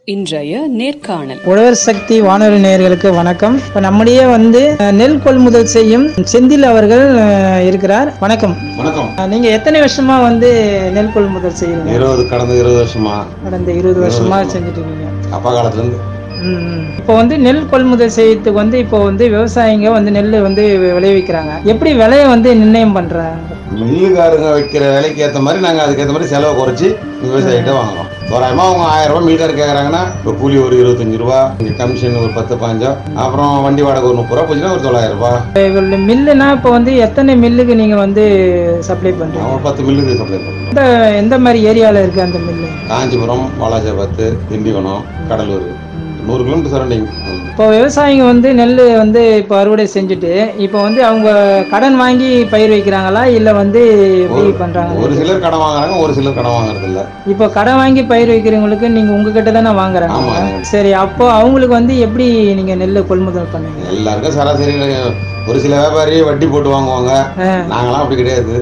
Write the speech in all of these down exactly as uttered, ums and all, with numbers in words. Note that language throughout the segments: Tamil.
இன்றைய நேர்காணல். உழவர் சக்தி வானொலி நேயர்களுக்கு வணக்கம். இப்ப நம்முடைய வந்து அஹ், நெல் கொள்முதல் செய்யும் செந்தில் அவர்கள் அஹ், இருக்கிறார். வணக்கம். வணக்கம். அஹ், நீங்க எத்தனை வருஷமா வந்து நெல் கொள்முதல் செய்யறீங்க? இருபது கடந்த இருபது வருஷமா கடந்த இருபது வருஷமா செஞ்சுட்டு இருக்கீங்க. அப்பா காலத்துல இருந்து. ம். இப்போ வந்து நெல் கொள்முதல் செய்யறதுக்கு வந்து இப்போ வந்து விவசாயிங்க வந்து நெல் வந்து விளைவிக்கிறாங்க. எப்படி விலையை வந்து நிர்ணயம் பண்றாங்க? மில்லுக்காரங்க வைக்கிற விலைக்கு ஏற்ற மாதிரி நாங்கள் அதுக்கேற்ற மாதிரி செலவை குறைச்சி விவசாயிகிட்ட வாங்குறோம். தோராயமாக அவங்க ஆயிரம் ரூபாய் மில்லுக்காரர் கேட்குறாங்கன்னா இப்போ கூலி ஒரு இருபத்தஞ்சு ரூபா, இங்கே கமிஷன் ஒரு பத்து பாஞ்சம், அப்புறம் வண்டி வாடகை ஒரு முப்பது ரூபா போச்சுன்னா ஒரு தொள்ளாயிரம் ரூபாய். மில்லுனா இப்போ வந்து எத்தனை மில்லுக்கு நீங்க வந்து சப்ளை பண்றீங்க? அவங்க பத்து மில்லுக்கு சப்ளை பண்ணுறோம். எந்த எந்த மாதிரி ஏரியாவில் இருக்கு அந்த மில்லு? காஞ்சிபுரம், வாலாஜாபாத், திண்டிவனம், கடலூர், நூறு கிலோமீட்டர் சரௌண்டிங். இப்போ விவசாயிங்க வந்து நெல் வந்து இப்போ அறுவடை செஞ்சுட்டு இப்போ வந்து அவங்க கடன் வாங்கி பயிர் வைக்கிறாங்களா இல்லை வந்து எப்படி பண்றாங்க? ஒரு சிலர் கடன் வாங்குறாங்க, ஒரு சிலர் கடன் வாங்குறது இல்லை. இப்போ கடன் வாங்கி பயிர் வைக்கிறவங்களுக்கு நீங்க உங்ககிட்ட தானே வாங்குறாங்க. ஆமா. சரி, அப்போ அவங்களுக்கு வந்து எப்படி நீங்க நெல் கொள்முதல் பண்ணுவீங்க? எல்லாருக்கும் சராசரி ஒரு சில வியாபாரி வட்டி போட்டு வாங்குவாங்க. நாங்களாம் அப்படி கிடையாது.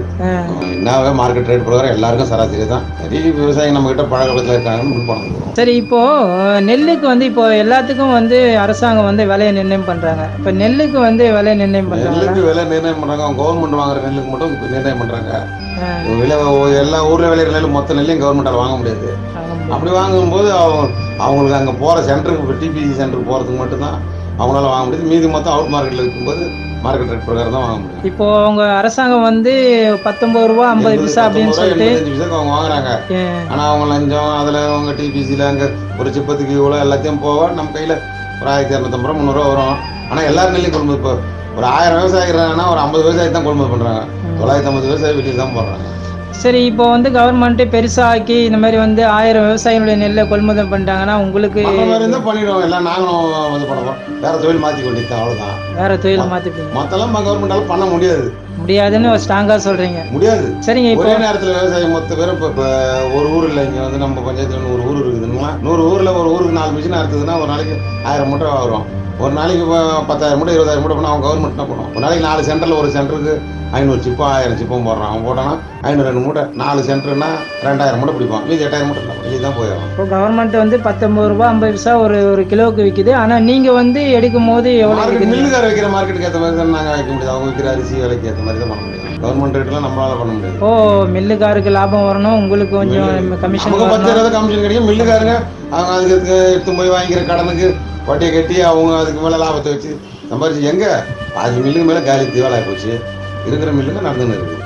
என்ன மார்க்கெட் ரேட் பிரகாரம் எல்லாருக்கும் சராசரி தான். சரி, விவசாயி நம்ம கிட்ட பழக்கத்தில் இருக்காங்கன்னு முன் பணம் கொடுக்குறோம். சரி, இப்போ நெல்லுக்கு வந்து இப்போ எல்லாத்துக்கும் வந்து அரசாங்கம் வந்து விலையை நிர்ணயம் பண்றாங்க. இப்போ நெல்லுக்கு வந்து விலை நிர்ணயம் பண்றாங்க. நெல்லுக்கு விலை நிர்ணயம் பண்றாங்க. கவர்மெண்ட் வாங்குற நெல்லுக்கு மட்டும் நிர்ணயம் பண்றாங்க. விலை எல்லா ஊர்ல விளையிற நெல் மொத்த நெல்லையும் கவர்மெண்டால் வாங்க முடியாது. அப்படி வாங்கும்போது அவங்க அவங்களுக்கு அங்கே போகிற சென்டருக்கு, டிபிசி சென்டருக்கு போகிறதுக்கு மட்டும்தான் அவங்களால வாங்க முடியுது. மீதி மொத்தம் அவுட் மார்க்கெட்டில் இருக்கும்போது மார்க்கெட் ரேட் பிரகாரம் தான் வாங்க முடியும். இப்போ அவங்க அரசாங்கம் வந்து பத்தொன்பது ரூபா ஐம்பது பைசா அப்படின்னு சொல்லிட்டு எண்பத்தஞ்சு பைசாக்கு அவங்க வாங்குறாங்க. ஆனால் அவங்க லஞ்சம் அதில் அவங்க டிபிசியில் அங்கே ஒரு சிப்பத்துக்கு இவ்வளோ எல்லாத்தையும் போக நம்ம கையில் ஒரு ஆயிரத்தி இரநூத்தம்பது ரூபா முந்நூறுவா வரும். ஆனால் எல்லாரும் நெல்லையும் கொள்முதல் இப்போ ஒரு ஆயிரம் விவசாயி இருக்கிறாங்கன்னா ஒரு ஐம்பது விவசாயி தான் கொள்முதல் பண்ணுறாங்க. தொள்ளாயிரத்தி ஐம்பது விவசாயி வெளியில் தான் போடுறாங்க. சரி, இப்போ வந்து கவர்மெண்ட்டு பெருசாக்கி இந்த மாதிரி வந்து ஆயிரம் விவசாயிகளுடைய நெல்லை கொள்முதல் பண்ணிட்டாங்கன்னா உங்களுக்கு இருந்தால் பண்ணிடுவோம். எல்லாம் நாங்களும் இது பண்ணுவோம். வேற தொழில் மாற்றி கொண்டு அவ்வளோதான். வேற தொழில் மாற்றிப்பீங்க? மொத்தம் கவர்மெண்டால பண்ண முடியாது. முடியாதுன்னு ஸ்ட்ராங்காக சொல்கிறீங்க? முடியாது. சரிங்க. இப்போ ஒரே நேரத்தில் விவசாயம் மொத்த பேரும் இப்போ இப்போ ஒரு ஊரில் இங்கே வந்து நம்ம பஞ்சாயத்தில் நூறு ஊர் இருக்குதுன்னா நூறு ஊரில் ஒரு ஊருக்கு நாலு மிஷின் அறுத்துதுன்னா ஒரு நாளைக்கு ஆயிரம் மூட்டை வரும். ஒரு நாளைக்கு பத்தாயிரம் மூட்டை இருபதாயிரம் மூட்டை பண்ணால் அவங்க கவர்மெண்ட் என்ன பண்ணுவோம்? ஒரு நாளைக்கு நாலு சென்டரில் ஒரு சென்டருக்கு ஐநூறு சிப்போ ஆயிரம் சிப்பம் போடுறான். அவன் போட்டானா ஐநூறு ரெண்டு மூட்டை, நாலு சென்டர்னா ரெண்டாயிரம் மூட்டை பிடிப்பான். மீது எட்டாயிரம் மூட்டை இல்லை, இதுதான் போயிடும். இப்போ கவர்மெண்ட் வந்து பத்தொம்பது ரூபா ஐம்பது பைசா ஒரு ஒரு கிலோவுக்கு விற்கிது. ஆனால் நீங்கள் வந்து எடுக்கும் போது எவ்வளோ? மில்லுக்கார வைக்கிற மார்க்கெட்டுக்கு ஏற்ற மாதிரி தான் நாங்கள் வைக்க முடியாது. அவங்க விற்கிற அரிசி விலைக்கு ஏற்ற மாதிரி தான் பண்ண முடியும். கவர்மெண்ட் ரேட்லாம் நம்மளால பண்ண முடியாது. ஓ, மில்லுக்காருக்கு லாபம் வரணும், உங்களுக்கு கொஞ்சம் கமிஷன் பத்து இருபது கமிஷன் கிடைக்கும். மில்லுக்காரங்க அவங்க அதுக்கு எடுத்து போய் வாங்கிக்கிற கடனுக்கு வட்டியை கட்டி அவங்க அதுக்கு மேலே லாபத்தை வச்சு சம்பாரிச்சு எங்கே பாதி மில்லுக்கு மேலே காலி தீவாலாகி போச்சு. இருக்கிற மில்லுங்க நடந்துன்னு இருக்குது.